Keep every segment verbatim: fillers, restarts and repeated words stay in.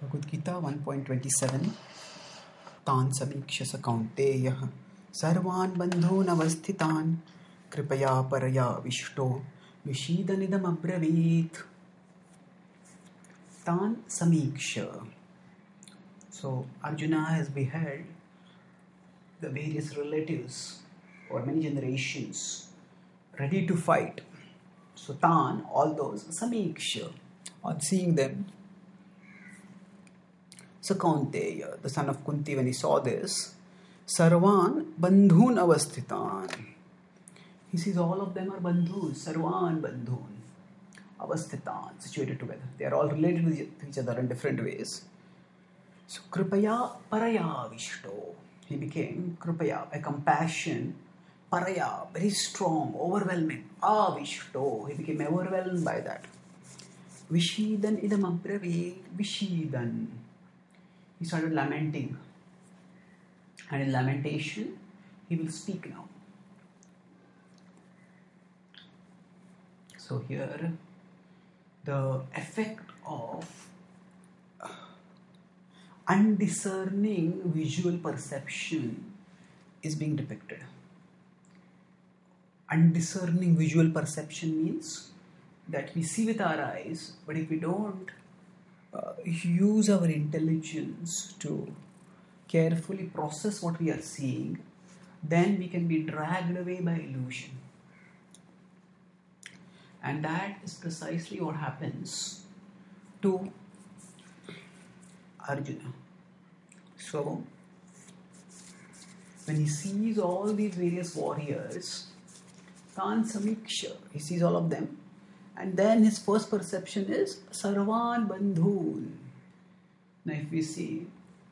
Bhagavad Gita one point twenty-seven Tan samikshasa kaunteya sarvan bandhun avasthitan kripaya paraya vishto vishidanidam abravit. Tan samiksha. So Arjuna has beheld the various relatives for many generations ready to fight. So Tan, all those, samiksha, on seeing them. So Kaunteya, the son of Kunti, when he saw this, Sarvan Bandhun Avasthitan. He sees all of them are Bandhus, Sarvan Bandhun Avasthitan, situated together. They are all related with each other in different ways. So Kripaya Paraya Vishto. He became Kripaya, by compassion, Paraya, very strong, overwhelming. Avishto. He became overwhelmed by that. Vishidan idam abrave. Vishidan. He started lamenting. And in lamentation, he will speak now. So here, the effect of undiscerning visual perception is being depicted. Undiscerning visual perception means that we see with our eyes, but if we don't uh, use our intelligence to carefully process what we are seeing, then we can be dragged away by illusion. And that is precisely what happens to Arjuna. So, when he sees all these various warriors, Tan Samiksha, he sees all of them, and then his first perception is Sarvan Bandhun. Now, if we see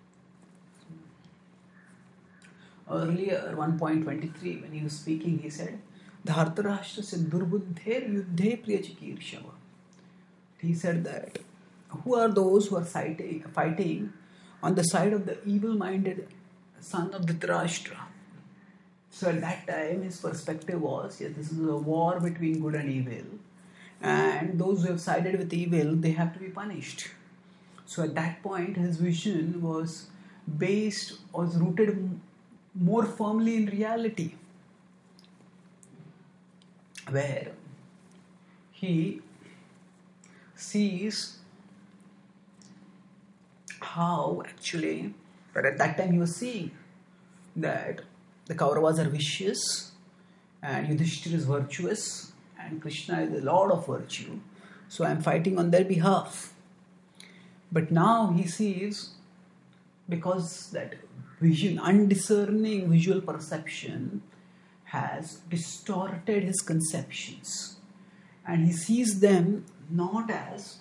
earlier, one point twenty-three, when he was speaking, he said, Dhartarashtra se durbuddher yuddhe priyachikirshava. He said that who are those who are fighting, fighting on the side of the evil-minded son of Dhritarashtra? So at that time, his perspective was, yes, this is a war between good and evil. And those who have sided with evil, they have to be punished. So at that point, his vision was based, was rooted more firmly in reality. Where he sees how actually, but at that time he was seeing that the Kauravas are vicious and Yudhishthira is virtuous and Krishna is the Lord of virtue. So I am fighting on their behalf. But now he sees, because that vision, undiscerning visual perception has distorted his conceptions. And he sees them not as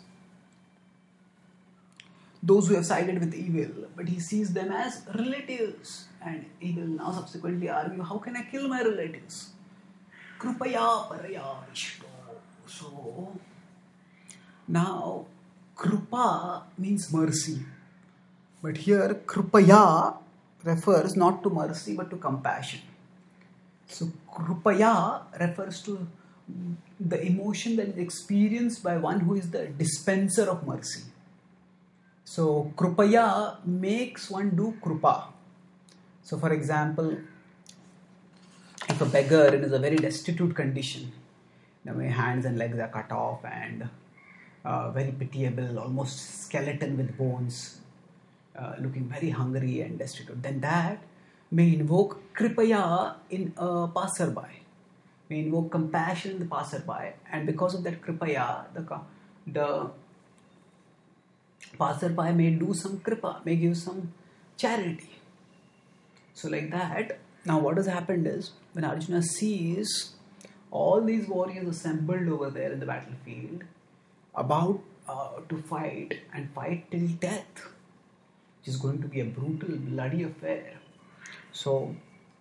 those who have sided with evil, but he sees them as relatives. And he will now subsequently argue, how can I kill my relatives? Kripaya paraya vishto. So, now, Krupa means mercy. But here, Kripaya refers not to mercy, but to compassion. So, Kripaya refers to the emotion that is experienced by one who is the dispenser of mercy. So, Kripaya makes one do Krupa. So, for example, if a beggar is a very destitute condition, you know, my hands and legs are cut off and uh, very pitiable, almost skeleton with bones, uh, looking very hungry and destitute, then that may invoke Kripaya in a passerby, may invoke compassion in the passerby, and because of that Kripaya, the, the passerby may do some Kripa, may give some charity. So like that, now what has happened is, when Arjuna sees all these warriors assembled over there in the battlefield, about uh, to fight and fight till death, which is going to be a brutal, bloody affair. So,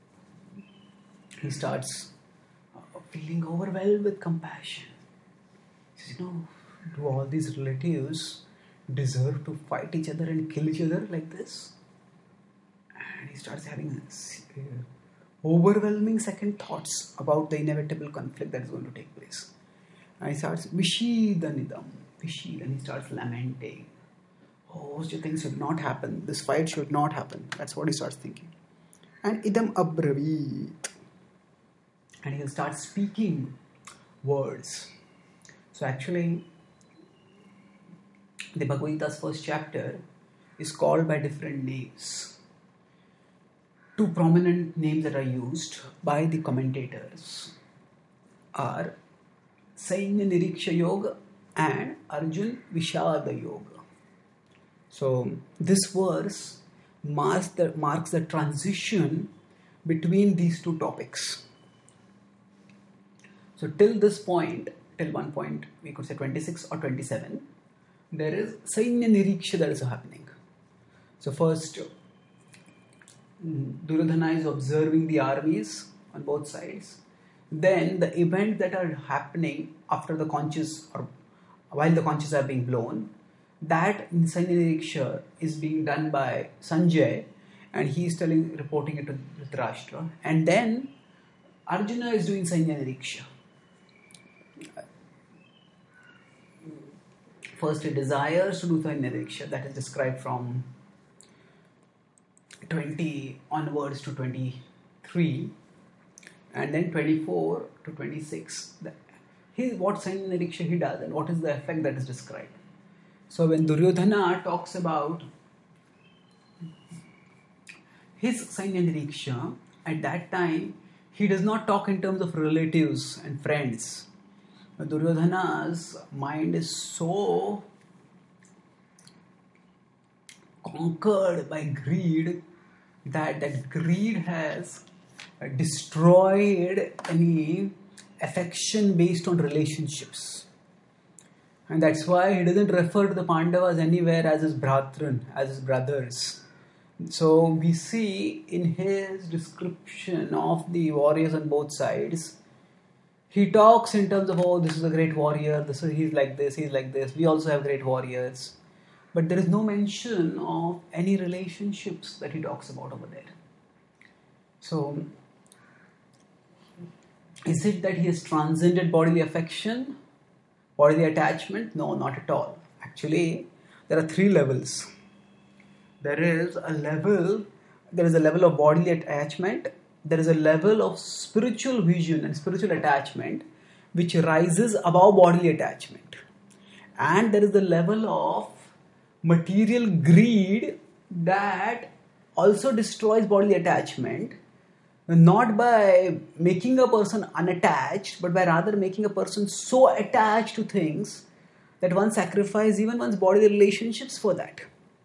he starts uh, feeling overwhelmed with compassion. He says, you know, do all these relatives deserve to fight each other and kill each other like this? And he starts having uh, overwhelming second thoughts about the inevitable conflict that is going to take place. And he starts Vishidanidam, Vishid, and he starts lamenting. Oh, those things should not happen. This fight should not happen. That's what he starts thinking. And idam abravit. And he'll start speaking words. So actually, the Bhagavad Gita's first chapter is called by different names. Two prominent names that are used by the commentators are Sainya Niriksha Yoga and Arjun Vishada Yoga. So this verse marks the, marks the transition between these two topics. So till this point, till one point, we could say twenty-six or twenty-seven, there is Sainya Niriksha that is happening. So first, Duryodhana is observing the armies on both sides. Then the events that are happening after the conches or while the conches are being blown, that Sainya Niriksha is being done by Sanjay, and he is telling, reporting it to Dhritarashtra. And then Arjuna is doing Sainya Niriksha. First, he desires to do Sainya Niriksha, that is described from twenty onwards to twenty-three, and then twenty-four to twenty-six. He, what Sainya Niriksha he does and what is the effect that is described. So when Duryodhana talks about his Sainya Niriksha, at that time he does not talk in terms of relatives and friends. Duryodhana's mind is so conquered by greed that that greed has destroyed any affection based on relationships. And that's why he doesn't refer to the Pandavas anywhere as his bratran, as his brothers. So we see in his description of the warriors on both sides, he talks in terms of, oh, this is a great warrior, this is, he's like this, he's like this, we also have great warriors. But there is no mention of any relationships that he talks about over there. So, is it that he has transcended bodily affection, bodily attachment? No, not at all. Actually, there are three levels. There is a level, there is a level of bodily attachment, there is a level of spiritual vision and spiritual attachment which rises above bodily attachment. And there is the level of material greed that also destroys bodily attachment, not by making a person unattached, but by rather making a person so attached to things that one sacrifices even one's bodily relationships for that.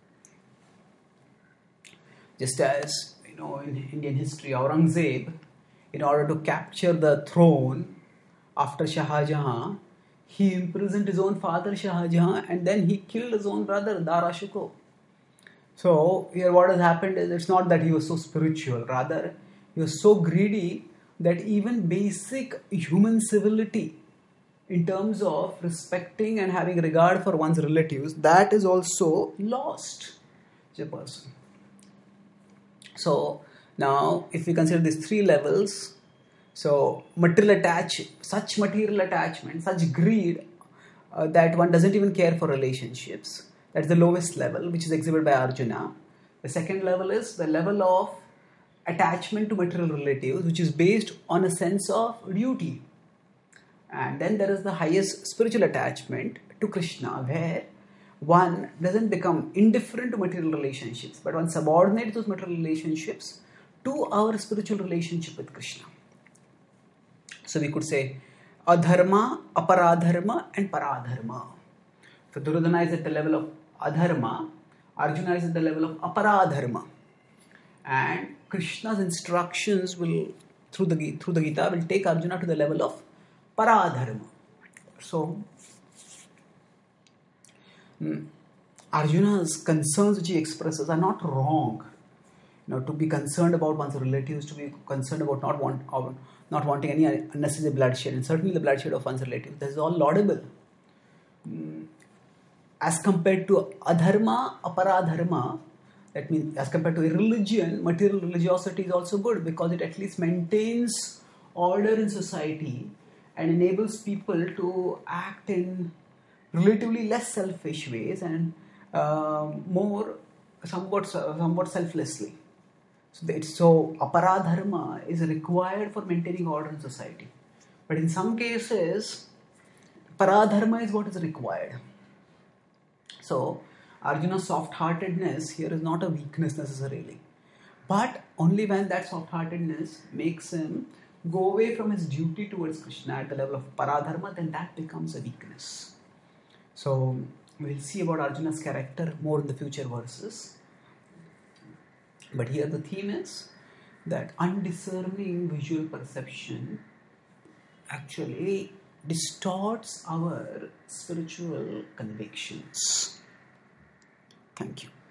Just as, you know, in Indian history, Aurangzeb, in order to capture the throne after Shah Jahan, he imprisoned his own father Shah Jahan and then he killed his own brother Dara Shikoh. So here what has happened is, it's not that he was so spiritual, rather he was so greedy that even basic human civility in terms of respecting and having regard for one's relatives, that is also lost to a person. So now if we consider these three levels, so material attach, such material attachment, such greed uh, that one doesn't even care for relationships, that's the lowest level, which is exhibited by Arjuna. The second level is the level of attachment to material relatives, which is based on a sense of duty. And then there is the highest spiritual attachment to Krishna, where one doesn't become indifferent to material relationships, but one subordinates those material relationships to our spiritual relationship with Krishna. So we could say adharma, aparadharma and paradharma. So Duryodhana is at the level of adharma, Arjuna is at the level of aparadharma. And Krishna's instructions will, through the, through the Gita, will take Arjuna to the level of paradharma. So Arjuna's concerns which he expresses are not wrong. You know, to be concerned about one's relatives, to be concerned about not want, or not wanting any unnecessary bloodshed, and certainly the bloodshed of one's relatives, this is all laudable. As compared to adharma, aparadharma, that means as compared to a religion, material religiosity is also good because it at least maintains order in society and enables people to act in relatively less selfish ways and um, more somewhat somewhat selflessly. So, it's, so aparadharma is required for maintaining order in society. But in some cases, paradharma is what is required. So Arjuna's soft-heartedness here is not a weakness necessarily, but only when that soft-heartedness makes him go away from his duty towards Krishna at the level of paradharma, then that becomes a weakness. So we'll see about Arjuna's character more in the future verses. But here the theme is that undiscerning visual perception actually distorts our spiritual convictions. Thank you.